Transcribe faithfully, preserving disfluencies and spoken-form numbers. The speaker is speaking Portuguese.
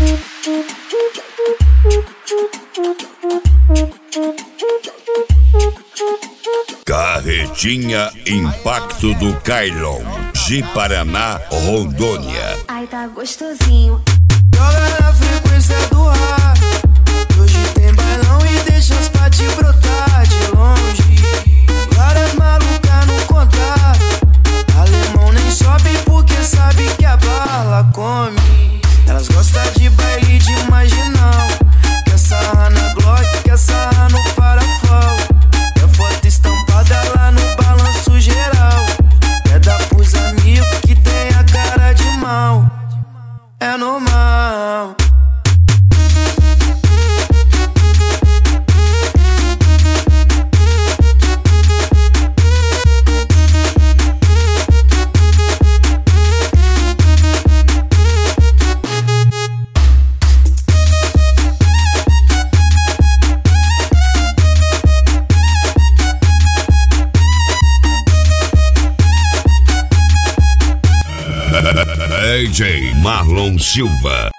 Carretinha Impacto do Kailon, de Paraná, Rondônia. Ai, tá gostosinho. Joga na frequência do ar. Hoje tem bailão e deixa as patis brotar de longe. Várias malucas no contato. Alemão nem sobe porque sabe que a bala come. Elas gostam de baile de marginal. Quer sarrar na Glock, quer sarrar no Parafal. É foto estampada lá no balanço geral. É dar pros amigos que tem a cara de mal. É normal. D J Marlon Silva,